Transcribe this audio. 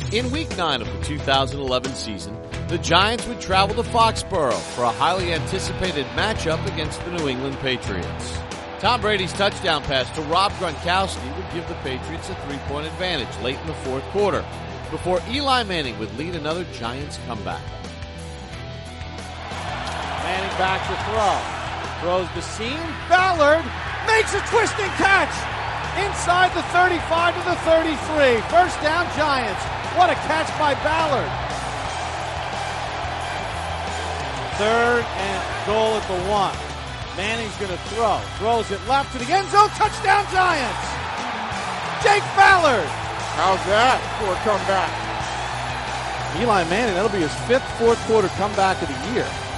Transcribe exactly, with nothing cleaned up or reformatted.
In Week nine of the two thousand eleven season, the Giants would travel to Foxborough for a highly anticipated matchup against the New England Patriots. Tom Brady's touchdown pass to Rob Gronkowski would give the Patriots a three-point advantage late in the fourth quarter, before Eli Manning would lead another Giants comeback. Manning back to throw. Throws the seam. Ballard makes a twisting catch inside the thirty-five to the thirty-three. First down, Giants. What a catch by Ballard. Third and goal at the one. Manning's going to throw. Throws it left to the end zone. Touchdown, Giants. Jake Ballard. How's that for a comeback? Eli Manning, that'll be his fifth fourth quarter comeback of the year.